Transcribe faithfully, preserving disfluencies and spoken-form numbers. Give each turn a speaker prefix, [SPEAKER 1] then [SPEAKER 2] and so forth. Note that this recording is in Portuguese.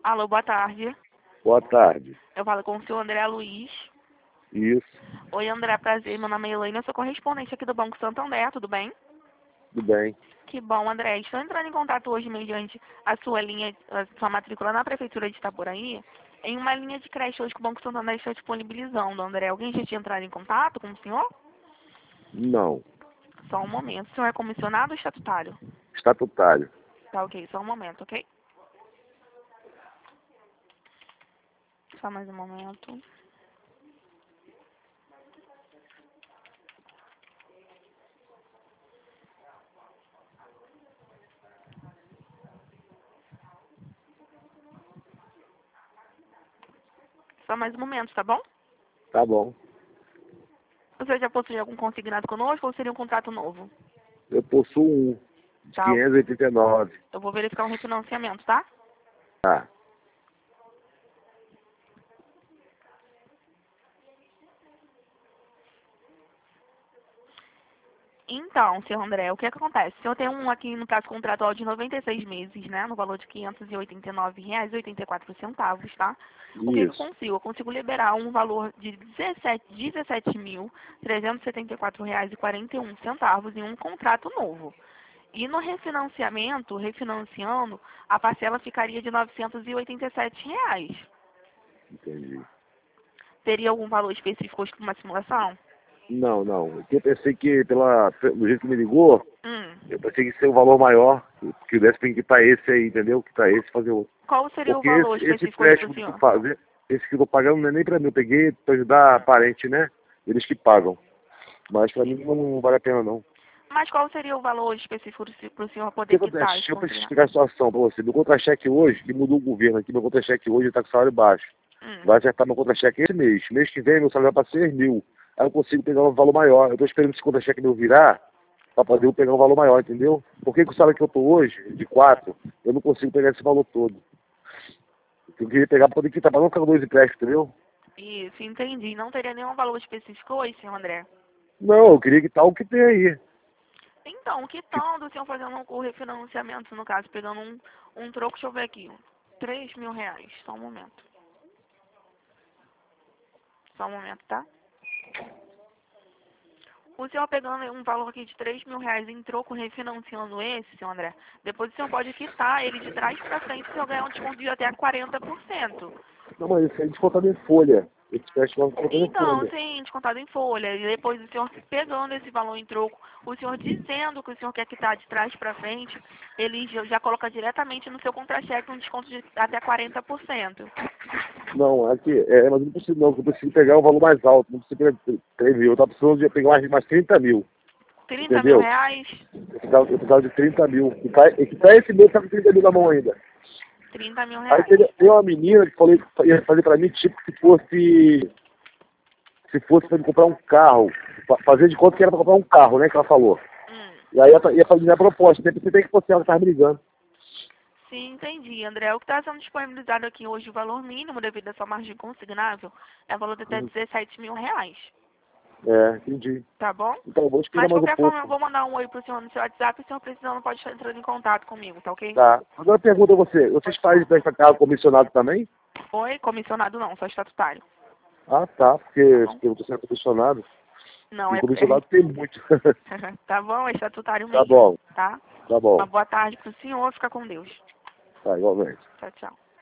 [SPEAKER 1] Alô, boa tarde.
[SPEAKER 2] Boa tarde.
[SPEAKER 1] Eu falo com o senhor André Luiz.
[SPEAKER 2] Isso,
[SPEAKER 1] Oi, André, prazer. Meu nome é Elaine, eu sou correspondente aqui do Banco Santander, tudo bem?
[SPEAKER 2] tudo bem.
[SPEAKER 1] Que bom, André. Estou entrando em contato hoje mediante a sua linha, a sua matrícula na Prefeitura de Itaboraí, em uma linha de creche hoje que o Banco Santander está disponibilizando, André. Alguém já tinha entrado em contato com o senhor?
[SPEAKER 2] Não.
[SPEAKER 1] Só um momento. O senhor é comissionado ou estatutário?
[SPEAKER 2] Estatutário.
[SPEAKER 1] Tá, ok. Só um momento, ok? Só mais um momento. Só mais um momento, tá bom?
[SPEAKER 2] Tá bom.
[SPEAKER 1] Você já possui algum consignado conosco ou seria um contrato novo?
[SPEAKER 2] Eu possuo um de
[SPEAKER 1] Tá,
[SPEAKER 2] quinhentos e oitenta e nove.
[SPEAKER 1] eu vou verificar um refinanciamento, tá?
[SPEAKER 2] Tá.
[SPEAKER 1] Então, senhor André, o que é que acontece? O senhor tem um aqui no prazo contratual de noventa e seis meses, né? No valor de quinhentos e oitenta e nove reais e oitenta e quatro centavos, tá? O que, que eu
[SPEAKER 2] Isso.
[SPEAKER 1] consigo? Eu consigo liberar um valor de dezessete mil trezentos e setenta e quatro reais e quarenta e um centavos em um contrato novo. E no refinanciamento, refinanciando, a parcela ficaria de novecentos e oitenta e sete reais.
[SPEAKER 2] Entendi.
[SPEAKER 1] Teria algum valor específico hoje para uma simulação?
[SPEAKER 2] Não, não. Porque eu pensei que, pela, do jeito que me ligou,
[SPEAKER 1] Hum.
[SPEAKER 2] eu pensei que ia ser um valor maior, que desse pra quitar esse aí, entendeu? Quitar esse e fazer outro.
[SPEAKER 1] Qual seria o
[SPEAKER 2] Porque
[SPEAKER 1] valor
[SPEAKER 2] esse, esse
[SPEAKER 1] específico hoje para o
[SPEAKER 2] empréstimo que eu tô
[SPEAKER 1] senhor?
[SPEAKER 2] fazendo, esse que eu tô pagando não é nem pra mim. Eu peguei pra ajudar a parente, né? Eles que pagam. Mas pra mim não vale a pena, não.
[SPEAKER 1] Mas qual seria o valor específico para o senhor
[SPEAKER 2] O
[SPEAKER 1] poder
[SPEAKER 2] que acontece?
[SPEAKER 1] quitar esse
[SPEAKER 2] Deixa eu
[SPEAKER 1] consignado?
[SPEAKER 2] explicar a situação pra você. Meu contra-cheque hoje, que mudou o governo aqui, meu contra-cheque hoje está com salário baixo.
[SPEAKER 1] Hum.
[SPEAKER 2] Vai acertar meu contra-cheque esse mês. Mês que vem meu salário vai para seis mil. Aí eu consigo pegar um valor maior. Eu estou esperando esse contra-cheque meu virar para poder eu pegar um valor maior, entendeu? Porque com o salário que eu estou hoje, de quatro, eu não consigo pegar esse valor todo. Eu queria pegar para poder quitar, para não ficar com dois empréstimos, entendeu?
[SPEAKER 1] Isso, entendi. Não teria nenhum valor específico hoje, senhor André?
[SPEAKER 2] Não, eu queria quitar o que tem aí.
[SPEAKER 1] Então, que tal do senhor fazendo um refinanciamento, no caso, pegando um, um troco, deixa eu ver aqui, três mil reais. Só um momento. Só um momento, tá? O senhor pegando um valor aqui de três mil reais em troco, refinanciando esse, senhor André, depois o senhor pode quitar ele de trás para frente se o senhor ganhar um desconto de até quarenta por cento.
[SPEAKER 2] Não, mas isso aí é descontado em folha. Esse empréstimo é descontado em
[SPEAKER 1] Então,
[SPEAKER 2] folha.
[SPEAKER 1] sim, descontado em folha. E depois o senhor pegando esse valor em troco, o senhor dizendo que o senhor quer quitar de trás para frente, ele já já coloca diretamente no seu contra-cheque um desconto de até quarenta por cento.
[SPEAKER 2] Não, aqui, é, mas eu não preciso não, eu preciso pegar o valor mais alto, não preciso pegar três mil, eu tava precisando de pegar mais, mais trinta mil,
[SPEAKER 1] trinta mil
[SPEAKER 2] entendeu?
[SPEAKER 1] reais?
[SPEAKER 2] Eu precisava, eu precisava de trinta mil, e tá, e que tá esse mês tá com trinta mil na mão ainda.
[SPEAKER 1] trinta mil
[SPEAKER 2] Aí
[SPEAKER 1] reais.
[SPEAKER 2] teve, tem uma menina que falou, que ia fazer pra mim, tipo, se fosse, se fosse pra me comprar um carro, fa- fazer de conta que era pra comprar um carro, né, que ela falou.
[SPEAKER 1] Hum.
[SPEAKER 2] E aí ela ia fazer minha proposta, né, você tem que fosse ela que tava me ligando.
[SPEAKER 1] Sim, entendi, André. O que está sendo disponibilizado aqui hoje, o valor mínimo devido à sua margem consignável, é o valor de até
[SPEAKER 2] Uhum.
[SPEAKER 1] dezessete mil reais.
[SPEAKER 2] É, entendi.
[SPEAKER 1] Tá bom?
[SPEAKER 2] Então eu vou esperar
[SPEAKER 1] Mas de
[SPEAKER 2] mais um
[SPEAKER 1] qualquer forma, eu
[SPEAKER 2] pouco.
[SPEAKER 1] vou mandar um oi pro senhor no seu WhatsApp e o senhor precisando pode estar entrando em contato comigo, tá ok?
[SPEAKER 2] Tá. Agora pergunta a você, vocês
[SPEAKER 1] Pode
[SPEAKER 2] fazem
[SPEAKER 1] falar.
[SPEAKER 2] empresta carro comissionado também?
[SPEAKER 1] Oi, comissionado não, só estatutário.
[SPEAKER 2] Ah, tá, porque
[SPEAKER 1] Tá
[SPEAKER 2] eu
[SPEAKER 1] bom?
[SPEAKER 2] estou sendo comissionado.
[SPEAKER 1] Não,
[SPEAKER 2] E
[SPEAKER 1] é...
[SPEAKER 2] comissionado tem muito.
[SPEAKER 1] é tá bom? É estatutário
[SPEAKER 2] Tá
[SPEAKER 1] mesmo,
[SPEAKER 2] bom,
[SPEAKER 1] tá?
[SPEAKER 2] tá
[SPEAKER 1] Uma
[SPEAKER 2] bom.
[SPEAKER 1] boa tarde pro senhor, fica com Deus.
[SPEAKER 2] Tá, igualmente.
[SPEAKER 1] Tchau, tchau.